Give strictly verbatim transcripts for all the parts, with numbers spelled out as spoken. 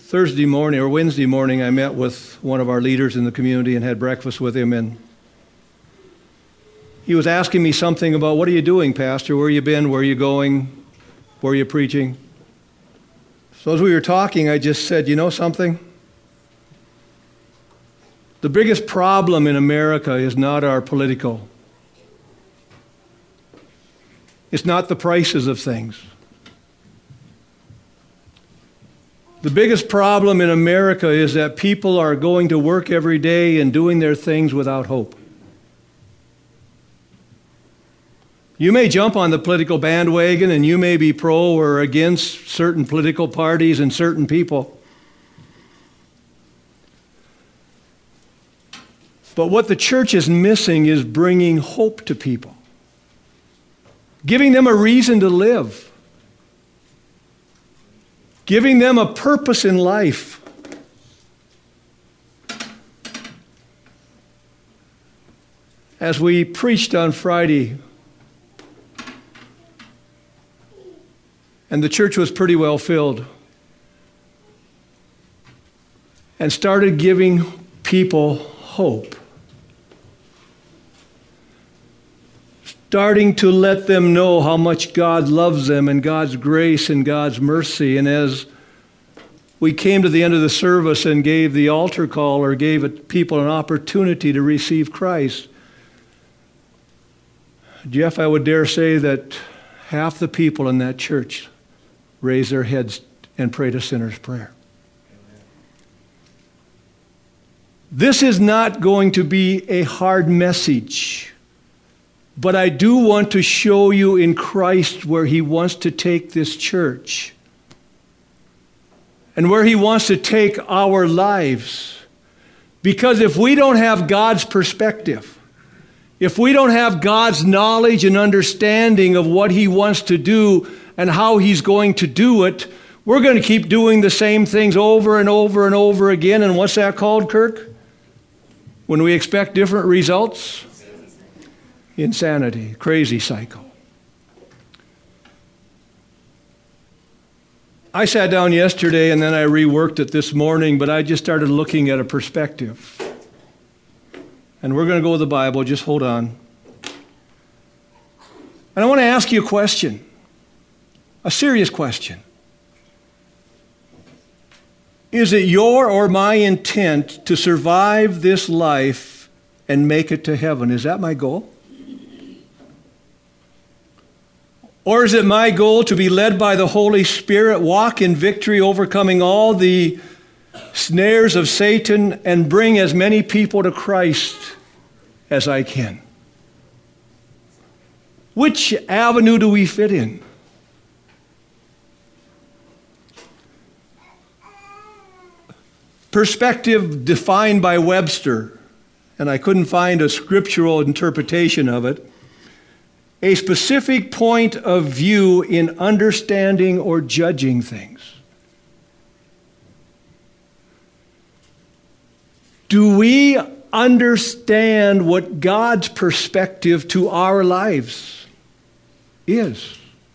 Thursday morning or Wednesday morning, I met with one of our leaders in the community and had breakfast with him, and he was asking me something about, what are you doing, Pastor? Where you been? Where are you going? Where are you preaching? So as we were talking, I just said, you know something? The biggest problem in America is not our political. It's not the prices of things. The biggest problem in America is that people are going to work every day and doing their things without hope. You may jump on the political bandwagon and you may be pro or against certain political parties and certain people. But what the church is missing is bringing hope to people, giving them a reason to live, giving them a purpose in life. As we preached on Friday, and the church was pretty well filled, and started giving people hope, starting to let them know how much God loves them and God's grace and God's mercy. And as we came to the end of the service and gave the altar call or gave people an opportunity to receive Christ, Jeff, I would dare say that half the people in that church raised their heads and prayed a sinner's prayer. This is not going to be a hard message. But I do want to show you in Christ where He wants to take this church and where He wants to take our lives. Because if we don't have God's perspective, if we don't have God's knowledge and understanding of what He wants to do and how He's going to do it, we're going to keep doing the same things over and over and over again. And what's that called, Kirk? When we expect different results? Insanity, crazy cycle. I sat down yesterday and then I reworked it this morning, but I just started looking at a perspective. And we're going to go with the Bible, just hold on. And I want to ask you a question, a serious question. Is it your or my intent to survive this life and make it to heaven? Is that my goal? Or is it my goal to be led by the Holy Spirit, walk in victory, overcoming all the snares of Satan, and bring as many people to Christ as I can? Which avenue do we fit in? Perspective defined by Webster, and I couldn't find a scriptural interpretation of it. A specific point of view in understanding or judging things. Do we understand what God's perspective to our lives is?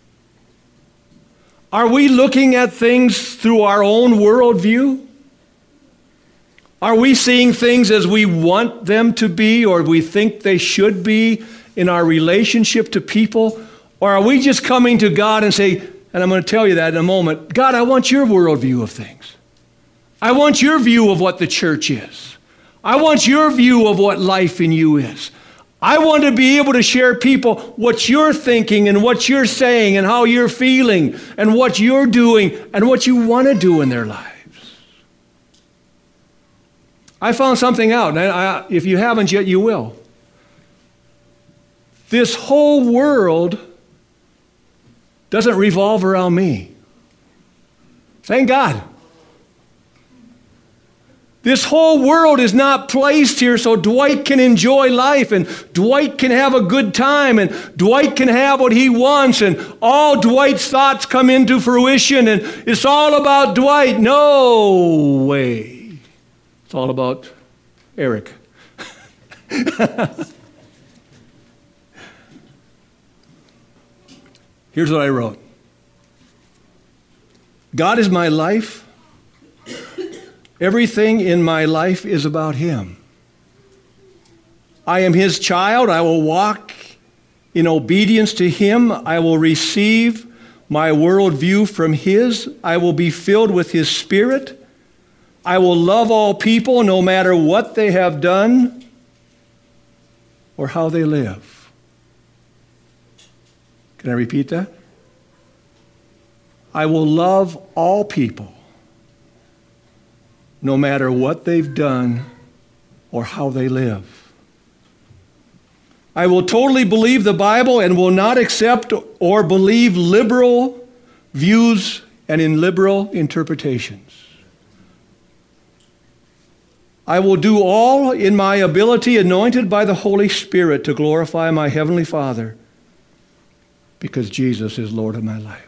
Are we looking at things through our own worldview? Are we seeing things as we want them to be or we think they should be in our relationship to people? Or are we just coming to God and say, and I'm going to tell you that in a moment, God, I want your worldview of things. I want your view of what the church is. I want your view of what life in you is. I want to be able to share people what you're thinking and what you're saying and how you're feeling and what you're doing and what you want to do in their lives. I found something out, and I, if you haven't yet, you will. This whole world doesn't revolve around me. Thank God. This whole world is not placed here so Dwight can enjoy life and Dwight can have a good time and Dwight can have what he wants and all Dwight's thoughts come into fruition and it's all about Dwight. No way. It's all about Eric. Here's what I wrote. God is my life. Everything in my life is about Him. I am His child. I will walk in obedience to Him. I will receive my worldview from His. I will be filled with His Spirit. I will love all people no matter what they have done or how they live. Can I repeat that? I will love all people no matter what they've done or how they live. I will totally believe the Bible and will not accept or believe liberal views and in liberal interpretations. I will do all in my ability, anointed by the Holy Spirit, to glorify my Heavenly Father, because Jesus is Lord of my life.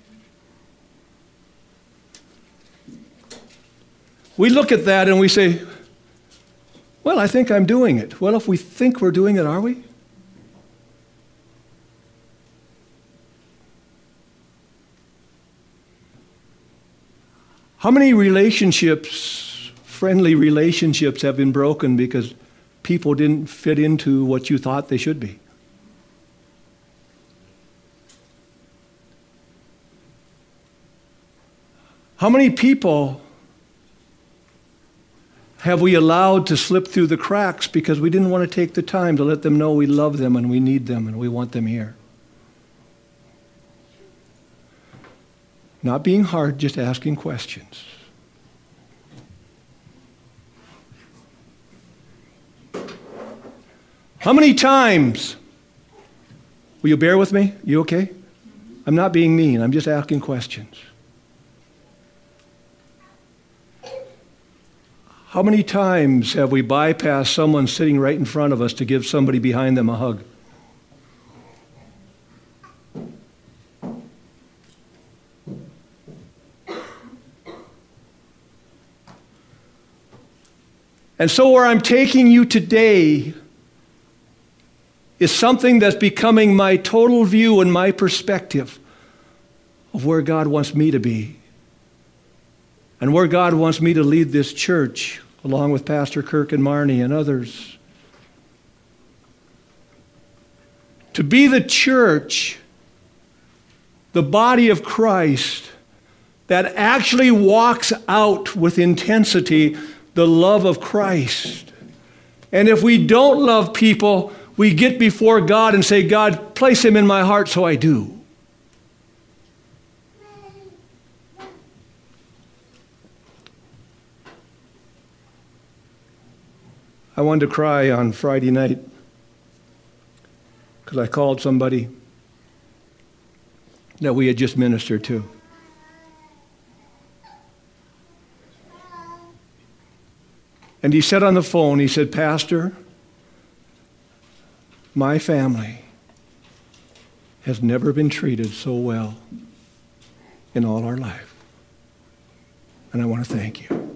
We look at that and we say, well, I think I'm doing it. Well, if we think we're doing it, are we? How many relationships, friendly relationships, have been broken because people didn't fit into what you thought they should be? How many people have we allowed to slip through the cracks because we didn't want to take the time to let them know we love them and we need them and we want them here? Not being hard, just asking questions. How many times? Will you bear with me? You okay? I'm not being mean. I'm just asking questions. How many times have we bypassed someone sitting right in front of us to give somebody behind them a hug? And so where I'm taking you today is something that's becoming my total view and my perspective of where God wants me to be and where God wants me to lead this church along with Pastor Kirk and Marnie and others. To be the church, the body of Christ, that actually walks out with intensity the love of Christ. And if we don't love people, we get before God and say, God, place him in my heart so I do. I wanted to cry on Friday night because I called somebody that we had just ministered to. And he said on the phone, he said, Pastor, my family has never been treated so well in all our life. And I want to thank you.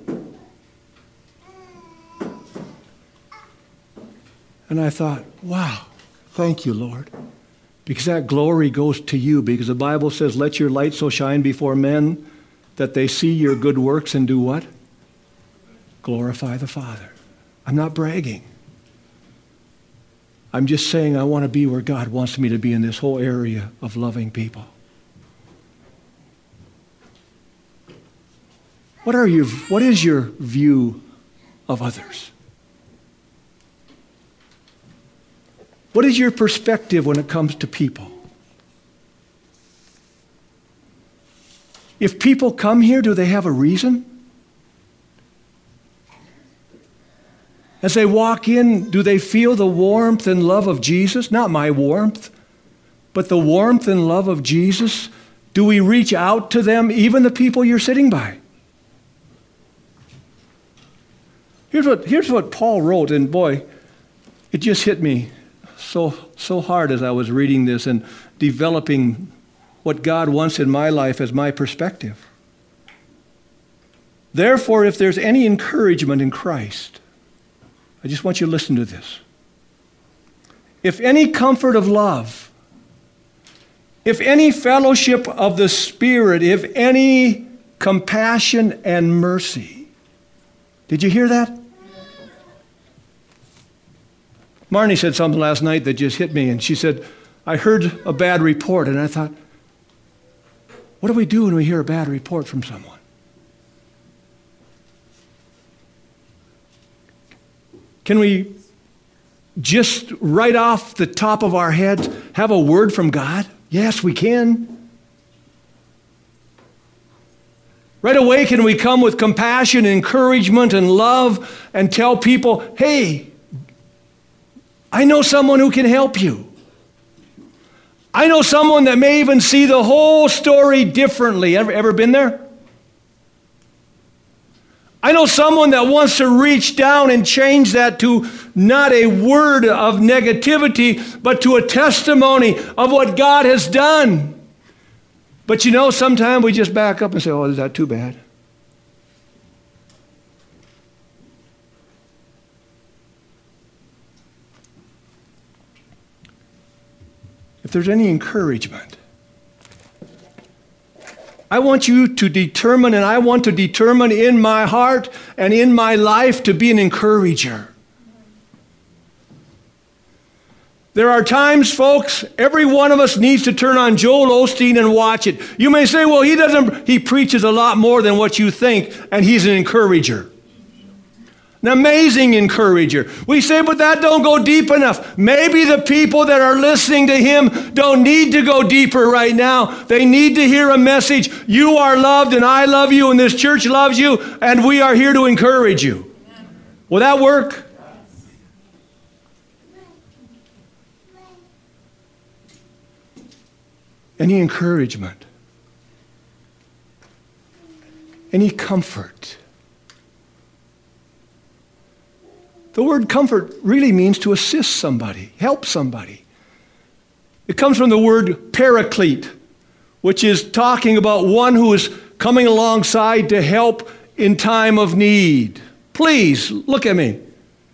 And I thought, wow, thank you, Lord. Because that glory goes to you. Because the Bible says, let your light so shine before men that they see your good works and do what? Glorify the Father. I'm not bragging. I'm just saying I want to be where God wants me to be in this whole area of loving people. What are you, what is your view of others? What is your perspective when it comes to people? If people come here, do they have a reason? As they walk in, do they feel the warmth and love of Jesus? Not my warmth, but the warmth and love of Jesus. Do we reach out to them, even the people you're sitting by? Here's what, here's what Paul wrote, and boy, it just hit me so, so hard as I was reading this and developing what God wants in my life as my perspective. Therefore, if there's any encouragement in Christ, I just want you to listen to this. If any comfort of love, if any fellowship of the Spirit, if any compassion and mercy, Did you hear that? Marnie said something last night that just hit me, and she said, I heard a bad report, and I thought, what do we do when we hear a bad report from someone? Can we just right off the top of our heads have a word from God? Yes, we can. Right away, can we come with compassion, encouragement, and love and tell people, hey, I know someone who can help you. I know someone that may even see the whole story differently. Ever, ever been there? I know someone that wants to reach down and change that to not a word of negativity, but to a testimony of what God has done. But you know, sometimes we just back up and say, oh, is that too bad? If there's any encouragement, I want you to determine, and I want to determine in my heart and in my life to be an encourager. There are times, folks, every one of us needs to turn on Joel Osteen and watch it. You may say, well, he doesn't, he preaches a lot more than what you think, and he's an encourager. An amazing encourager. We say, but that don't go deep enough. Maybe the people that are listening to him don't need to go deeper right now. They need to hear a message. You are loved, and I love you, and this church loves you, and we are here to encourage you. Will that work? Any encouragement, any comfort. The word comfort really means to assist somebody, help somebody. It comes from the word paraclete, which is talking about one who is coming alongside to help in time of need. Please, look at me.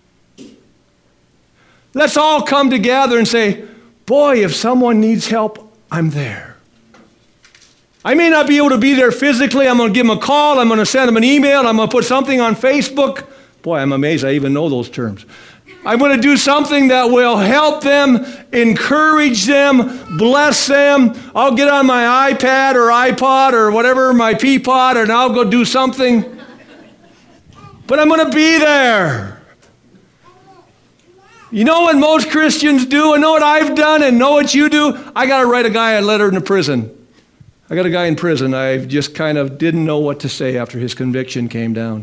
Let's all come together and say, boy, if someone needs help, I'm there. I may not be able to be there physically. I'm going to give them a call. I'm going to send them an email. I'm going to put something on Facebook. Boy, I'm amazed I even know those terms. I'm going to do something that will help them, encourage them, bless them. I'll get on my iPad or iPod or whatever, my Peapod, and I'll go do something. But I'm going to be there. You know what most Christians do, and know what I've done, and know what you do? I got to write a guy a letter in the prison. I got a guy in prison. I just kind of didn't know what to say after his conviction came down.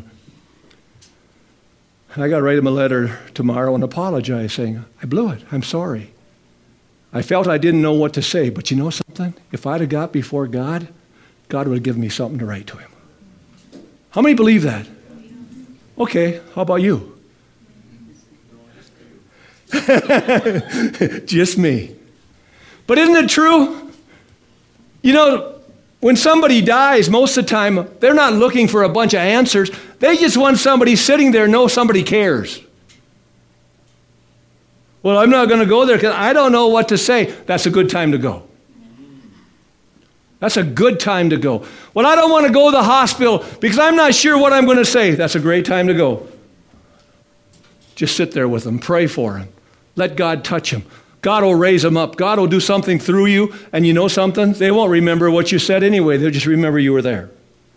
I got to write him a letter tomorrow and apologize, saying, I blew it. I'm sorry. I felt I didn't know what to say, but you know something? If I'd have got before God, God would have given me something to write to him. How many believe that? Okay, how about you? Just me. But isn't it true? You know, when somebody dies, most of the time, they're not looking for a bunch of answers. They just want somebody sitting there know somebody cares. Well, I'm not going to go there because I don't know what to say. That's a good time to go. That's a good time to go. Well, I don't want to go to the hospital because I'm not sure what I'm going to say. That's a great time to go. Just sit there with them. Pray for them. Let God touch them. God will raise them up. God will do something through you. And you know something? They won't remember what you said anyway. They'll just remember you were there.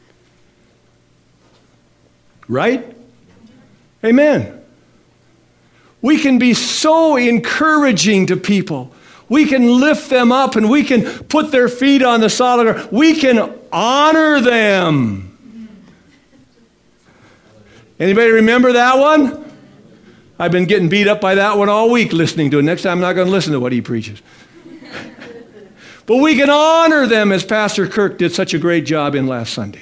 Right? Amen. We can be so encouraging to people. We can lift them up and we can put their feet on the solid ground. We can honor them. Anybody remember that one? I've been getting beat up by that one all week listening to it. Next time I'm not going to listen to what he preaches. But we can honor them as Pastor Kirk did such a great job in last Sunday.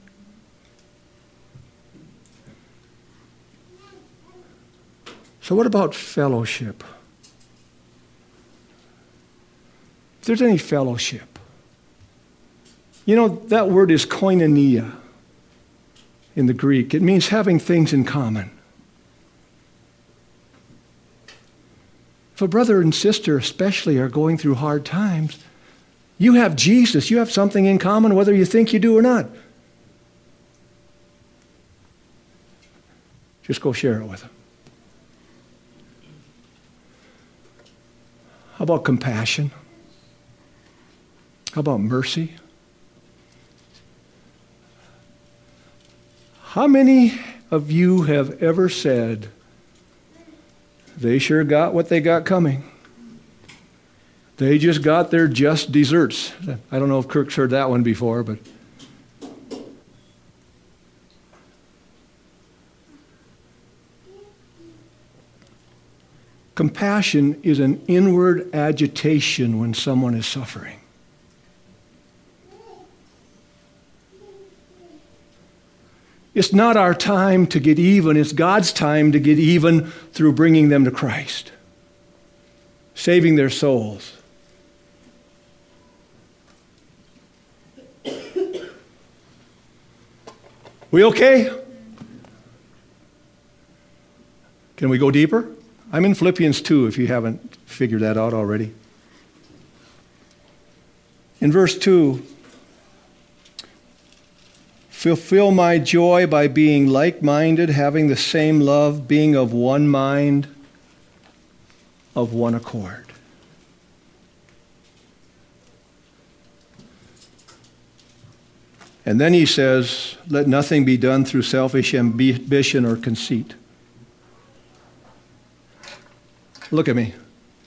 So what about fellowship? If there's any fellowship, you know, that word is koinonia in the Greek. It means having things in common. If a brother and sister especially are going through hard times, you have Jesus. You have something in common whether you think you do or not. Just go share it with them. How about compassion? How about mercy? How many of you have ever said, they sure got what they got coming? They just got their just desserts. I don't know if Kirk's heard that one before, but compassion is an inward agitation when someone is suffering. It's not our time to get even. It's God's time to get even through bringing them to Christ, saving their souls. We okay? Can we go deeper? I'm in Philippians two if you haven't figured that out already. In verse two, fulfill my joy by being like-minded, having the same love, being of one mind, of one accord. And then he says, let nothing be done through selfish ambition or conceit. Look at me.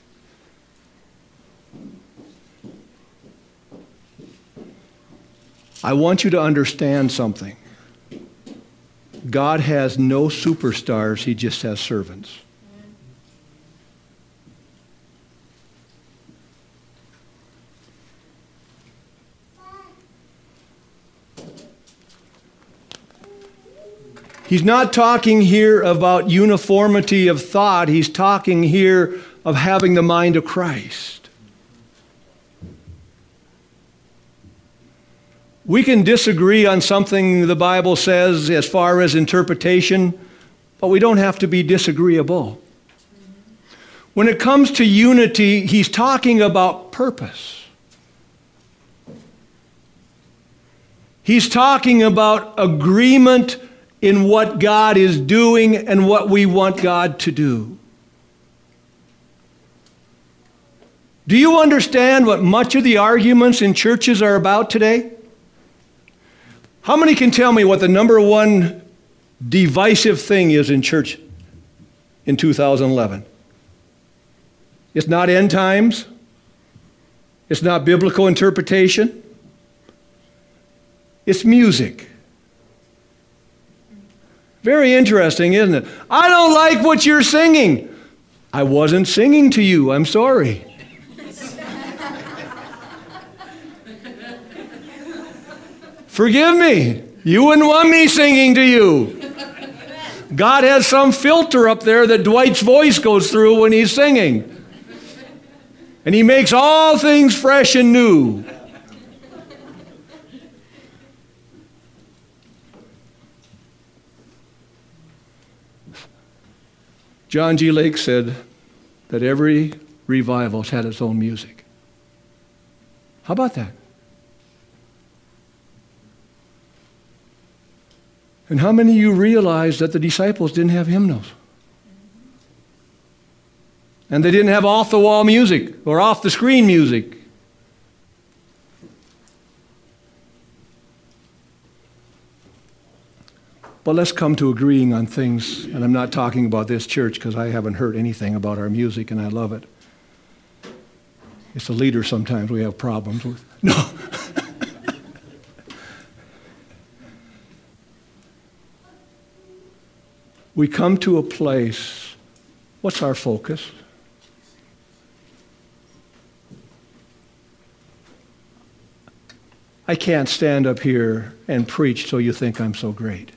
I want you to understand something. God has no superstars, he just has servants. He's not talking here about uniformity of thought. He's talking here of having the mind of Christ. We can disagree on something the Bible says as far as interpretation, but we don't have to be disagreeable. When it comes to unity, he's talking about purpose. He's talking about agreement in what God is doing and what we want God to do. Do you understand what much of the arguments in churches are about today? How many can tell me what the number one divisive thing is in church in two thousand eleven? It's not end times. It's not biblical interpretation. It's music. Very interesting, isn't it? I don't like what you're singing. I wasn't singing to you. I'm sorry. Forgive me. You wouldn't want me singing to you. God has some filter up there that Dwight's voice goes through when he's singing. And he makes all things fresh and new. John G. Lake said that every revival has had its own music. How about that? And how many of you realize that the disciples didn't have hymnals? And they didn't have off-the-wall music or off-the-screen music. But let's come to agreeing on things, and I'm not talking about this church because I haven't heard anything about our music and I love it. It's the leader sometimes we have problems with. No. We come to a place, what's our focus? I can't stand up here and preach so you think I'm so great.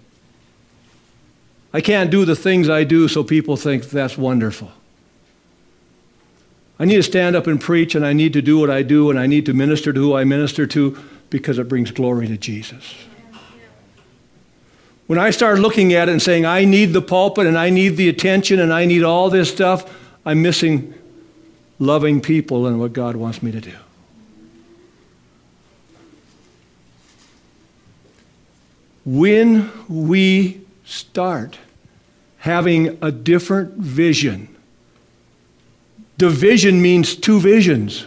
I can't do the things I do so people think that's wonderful. I need to stand up and preach, and I need to do what I do, and I need to minister to who I minister to because it brings glory to Jesus. When I start looking at it and saying, I need the pulpit, and I need the attention, and I need all this stuff, I'm missing loving people and what God wants me to do. When we start having a different vision. Division means two visions.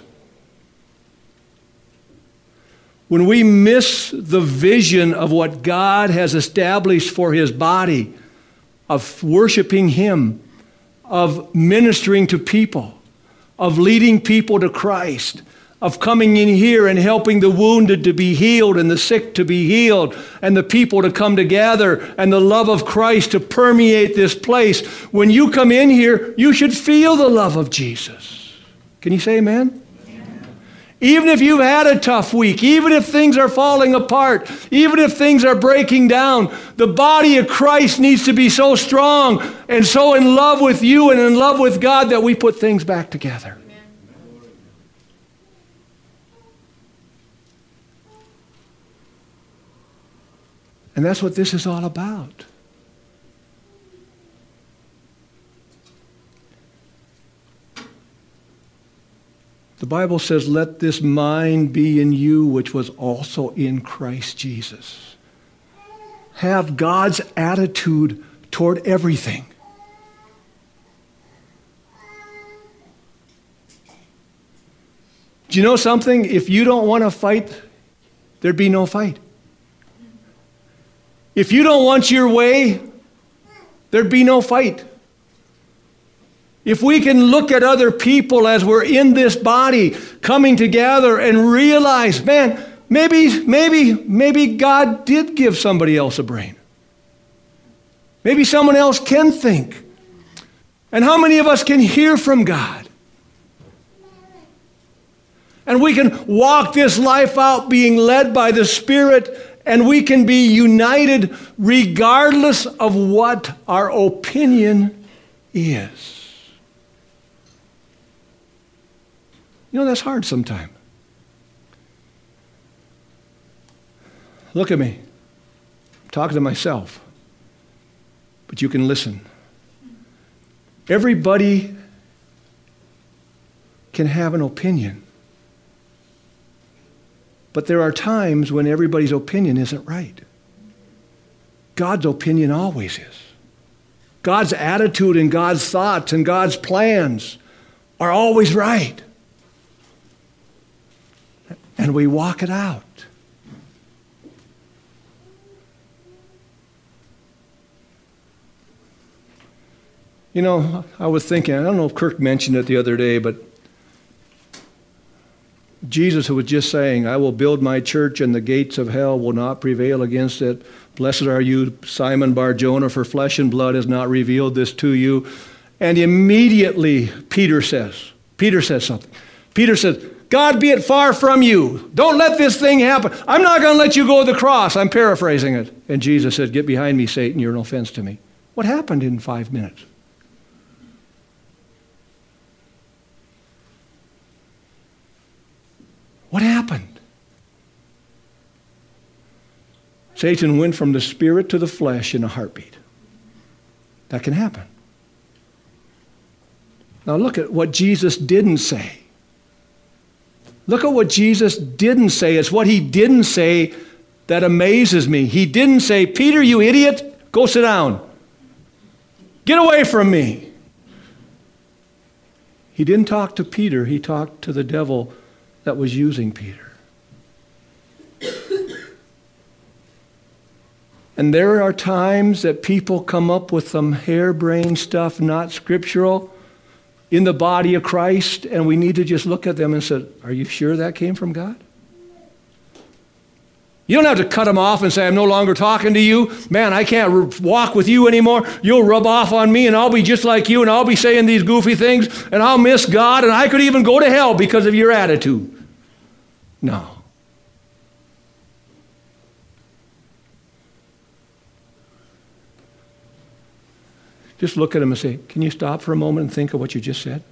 When we miss the vision of what God has established for His body, of worshiping Him, of ministering to people, of leading people to Christ, of coming in here and helping the wounded to be healed and the sick to be healed and the people to come together and the love of Christ to permeate this place. When you come in here, you should feel the love of Jesus. Can you say amen? Amen. Even if you've had a tough week, even if things are falling apart, even if things are breaking down, the body of Christ needs to be so strong and so in love with you and in love with God that we put things back together. And that's what this is all about. The Bible says, let this mind be in you, which was also in Christ Jesus. Have God's attitude toward everything. Do you know something? If you don't want to fight, there'd be no fight. If you don't want your way, there'd be no fight. If we can look at other people as we're in this body, coming together and realize, man, maybe, maybe, maybe God did give somebody else a brain. Maybe someone else can think. And how many of us can hear from God? And we can walk this life out being led by the Spirit, and we can be united regardless of what our opinion is. You know, that's hard sometimes. Look at me. I'm talking to myself. But you can listen. Everybody can have an opinion. But there are times when everybody's opinion isn't right. God's opinion always is. God's attitude and God's thoughts and God's plans are always right. And we walk it out. You know, I was thinking, I don't know if Kirk mentioned it the other day, but Jesus, who was just saying, I will build my church and the gates of hell will not prevail against it. Blessed are you, Simon Bar-Jonah, for flesh and blood has not revealed this to you. And immediately Peter says, Peter says something. Peter says, God be it far from you. Don't let this thing happen. I'm not going to let you go to the cross. I'm paraphrasing it. And Jesus said, get behind me, Satan. You're an offense to me. What happened in five minutes? What happened? Satan went from the spirit to the flesh in a heartbeat. That can happen. Now look at what Jesus didn't say. Look at what Jesus didn't say. It's what he didn't say that amazes me. He didn't say, Peter, you idiot, go sit down. Get away from me. He didn't talk to Peter. He talked to the devil that was using Peter. And there are times that people come up with some harebrained stuff, not scriptural, in the body of Christ, and we need to just look at them and say, are you sure that came from God? You don't have to cut them off and say, I'm no longer talking to you. Man, I can't walk with you anymore. You'll rub off on me and I'll be just like you and I'll be saying these goofy things and I'll miss God and I could even go to hell because of your attitude. No. Just look at him and say, can you stop for a moment and think of what you just said?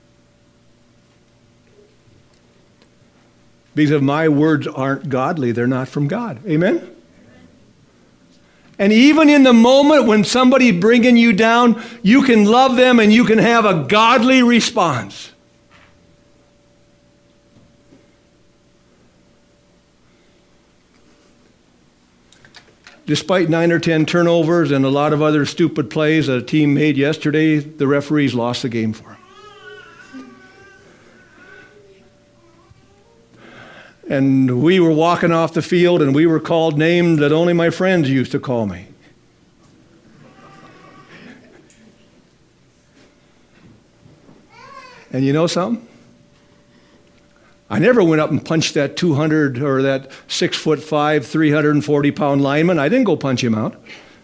Because if my words aren't godly, they're not from God. Amen? And even in the moment when somebody bringing you down, you can love them and you can have a godly response. despite nine or ten turnovers and a lot of other stupid plays that a team made yesterday, the referees lost the game for them. And we were walking off the field and we were called names that only my friends used to call me. And you know something? I never went up and punched that two hundred or that six foot five, three hundred forty pound lineman. I didn't go punch him out.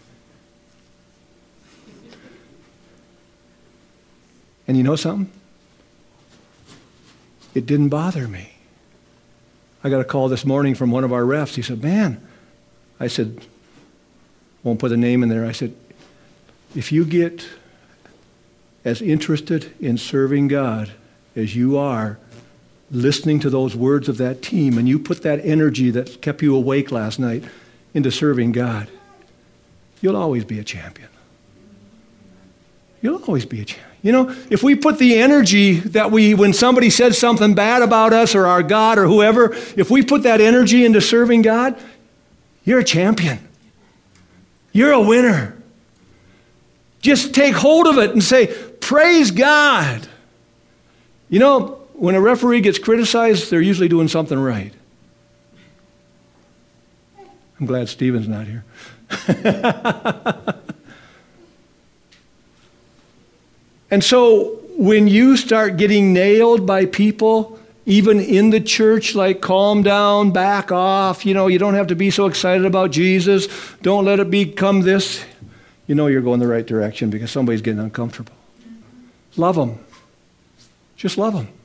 And you know something? It didn't bother me. I got a call this morning from one of our refs. He said, man, I said, won't put a name in there. I said, if you get as interested in serving God as you are listening to those words of that team, and you put that energy that kept you awake last night into serving God, you'll always be a champion. You'll always be a champion. You know, if we put the energy that we, when somebody says something bad about us or our God or whoever, if we put that energy into serving God, you're a champion. You're a winner. Just take hold of it and say, praise God. You know, when a referee gets criticized, they're usually doing something right. I'm glad Stephen's not here. And so when you start getting nailed by people, even in the church, like calm down, back off, you know, you don't have to be so excited about Jesus, don't let it become this, you know you're going the right direction because somebody's getting uncomfortable. Love them. Just love them.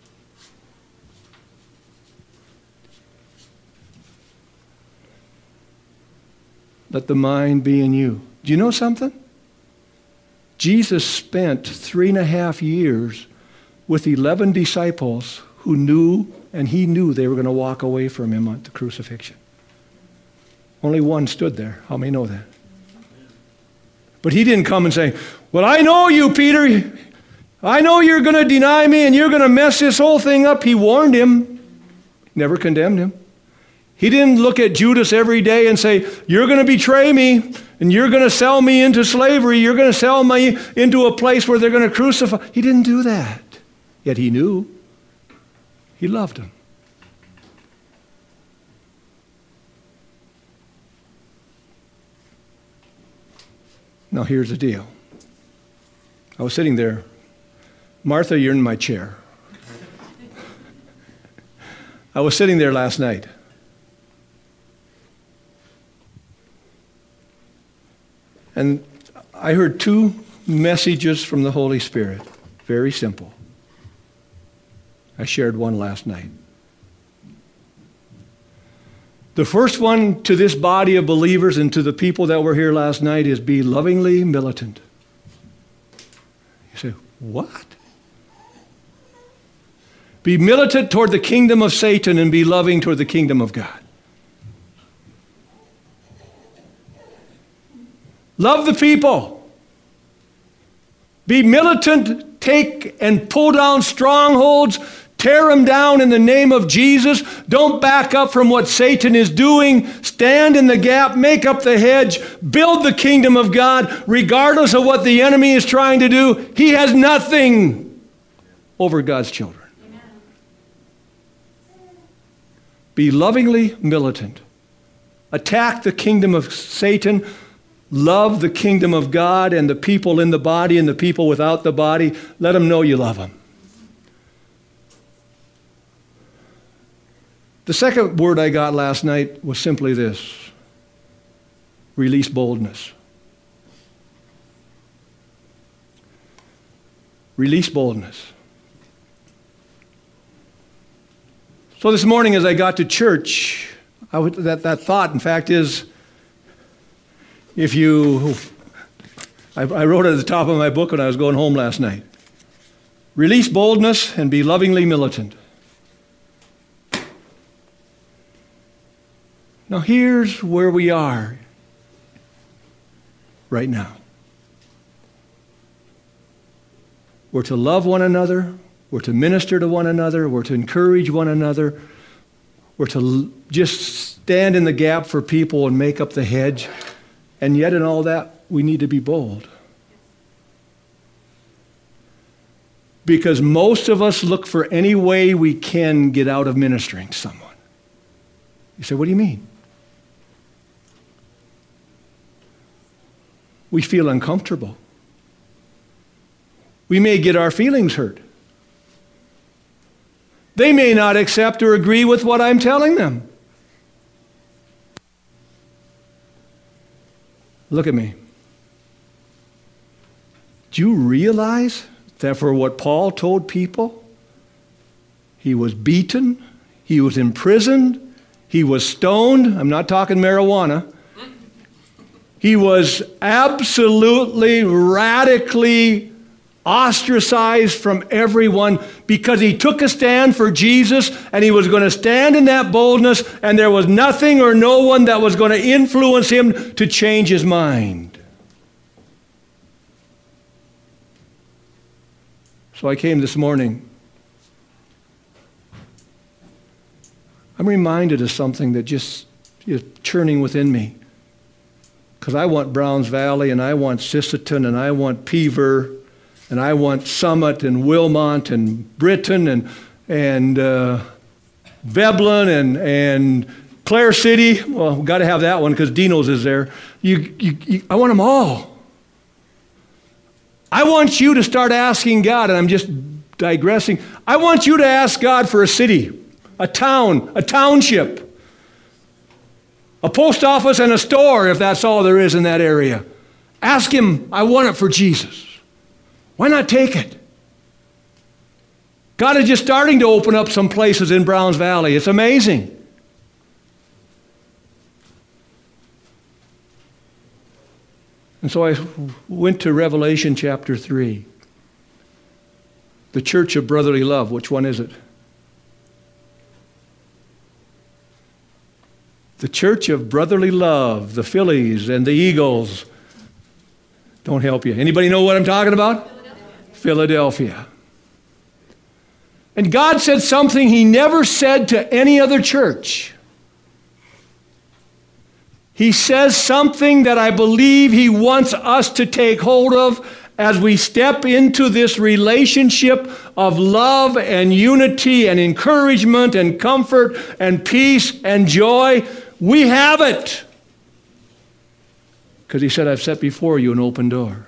Let the mind be in you. Do you know something? Jesus spent three and a half years with eleven disciples who knew, and he knew they were going to walk away from him at the crucifixion. Only one stood there. How many know that? But he didn't come and say, well, I know you, Peter. I know you're going to deny me and you're going to mess this whole thing up. He warned him, never condemned him. He didn't look at Judas every day and say, you're going to betray me and you're going to sell me into slavery. You're going to sell me into a place where they're going to crucify. He didn't do that. Yet he knew. He loved him. Now here's the deal. I was sitting there. Martha, you're in my chair. I was sitting there last night. And I heard two messages from the Holy Spirit. Very simple. I shared one last night. The first one to this body of believers and to the people that were here last night is be lovingly militant. You say, what? Be militant toward the kingdom of Satan and be loving toward the kingdom of God. Love the people. Be militant, take and pull down strongholds, tear them down in the name of Jesus. Don't back up from what Satan is doing. Stand in the gap, make up the hedge, build the kingdom of God, regardless of what the enemy is trying to do. He has nothing over God's children. Amen. Be lovingly militant. Attack the kingdom of Satan. Love the kingdom of God and the people in the body and the people without the body. Let them know you love them. The second word I got last night was simply this: release boldness. Release boldness. So this morning as I got to church, I would, that, that thought, in fact, is, if you, I, I wrote it at the top of my book when I was going home last night. Release boldness and be lovingly militant. Now here's where we are right now. We're to love one another. We're to minister to one another. We're to encourage one another. We're to l- just stand in the gap for people and make up the hedge. And yet in all that, we need to be bold. Because most of us look for any way we can get out of ministering to someone. You say, what do you mean? We feel uncomfortable. We may get our feelings hurt. They may not accept or agree with what I'm telling them. Look at me. Do you realize that for what Paul told people, he was beaten, he was imprisoned, he was stoned? I'm not talking marijuana. He was absolutely, radically ostracized from everyone because he took a stand for Jesus, and he was going to stand in that boldness, and there was nothing or no one that was going to influence him to change his mind. So I came this morning. I'm reminded of something that just is churning within me. Because I want Browns Valley, and I want Sisseton, and I want Peaver, and I want Summit, and Wilmot, and Britain, and and uh, Veblen, and and Clare City. Well, we've got to have that one because Dino's is there. You, you, you, I want them all. I want you to start asking God, and I'm just digressing. I want you to ask God for a city, a town, a township, a post office and a store, if that's all there is in that area. Ask him, I want it for Jesus. Why not take it? God is just starting to open up some places in Browns Valley. It's amazing. And so I went to Revelation chapter three. The church of brotherly love. Which one is it? The church of brotherly love. The Phillies and the Eagles. Don't help you. Anybody know what I'm talking about? Philadelphia. Philadelphia. And God said something he never said to any other church. He says something that I believe he wants us to take hold of as we step into this relationship of love and unity and encouragement and comfort and peace and joy. We have it. Because he said, I've set before you an open door.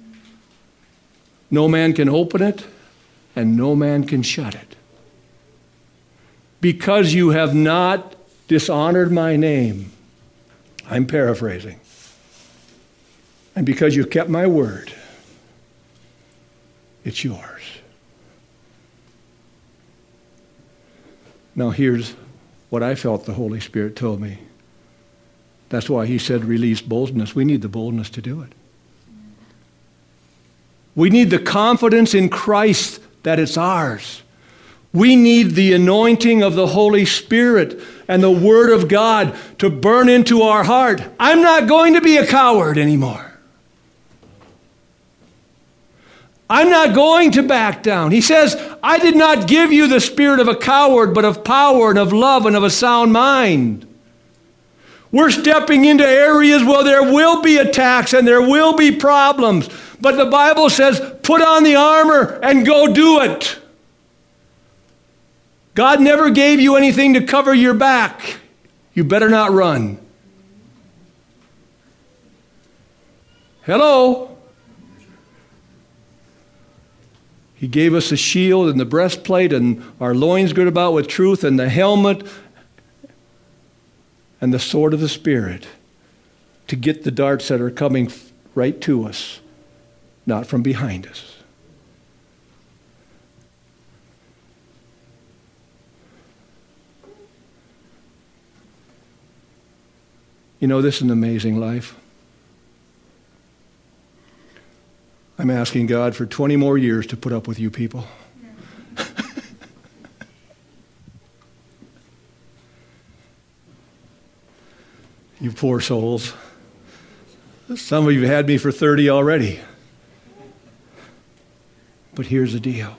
No man can open it, and no man can shut it. Because you have not dishonored my name. I'm paraphrasing. And because you kept my word, it's yours. Now here's what I felt the Holy Spirit told me. That's why he said release boldness. We need the boldness to do it. We need the confidence in Christ that it's ours. We need the anointing of the Holy Spirit and the Word of God to burn into our heart. I'm not going to be a coward anymore. I'm not going to back down. He says, I did not give you the spirit of a coward, but of power and of love and of a sound mind. We're stepping into areas where there will be attacks and there will be problems. But the Bible says, put on the armor and go do it. God never gave you anything to cover your back. You better not run. Hello? He gave us a shield and the breastplate and our loins girded about with truth and the helmet and the sword of the Spirit to get the darts that are coming right to us, not from behind us. You know, this is an amazing life. I'm asking God for twenty more years to put up with you people. You poor souls. Some of you had me for thirty already. But here's the deal.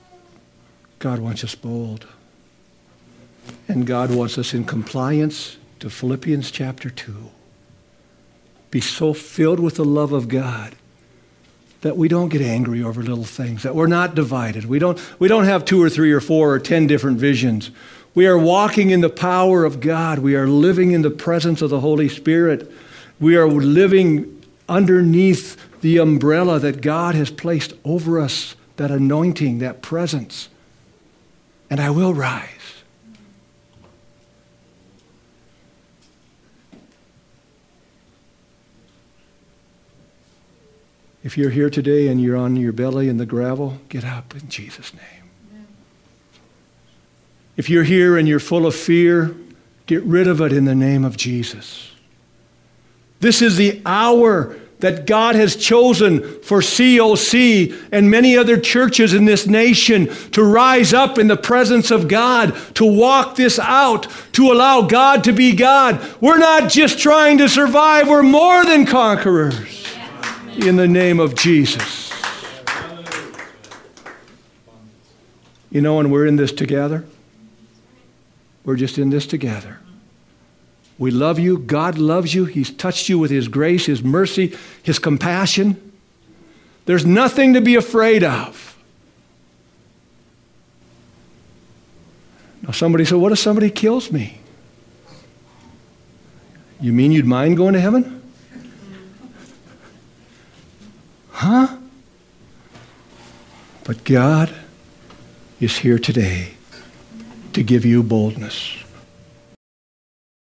God wants us bold. And God wants us in compliance to Philippians chapter two. Be so filled with the love of God that we don't get angry over little things, that we're not divided. We don't, we don't have two or three or four or ten different visions. We are walking in the power of God. We are living in the presence of the Holy Spirit. We are living underneath the umbrella that God has placed over us, that anointing, that presence. And I will rise. If you're here today and you're on your belly in the gravel, get up in Jesus' name. If you're here and you're full of fear, get rid of it in the name of Jesus. This is the hour that God has chosen for C O C and many other churches in this nation to rise up in the presence of God, to walk this out, to allow God to be God. We're not just trying to survive, we're more than conquerors. In the name of Jesus. You know, and we're in this together. We're just in this together. We love you. God loves you. He's touched you with His grace, His mercy, His compassion. There's nothing to be afraid of. Now somebody said, what if somebody kills me? You mean you'd mind going to heaven? Huh? But God is here today to give you boldness.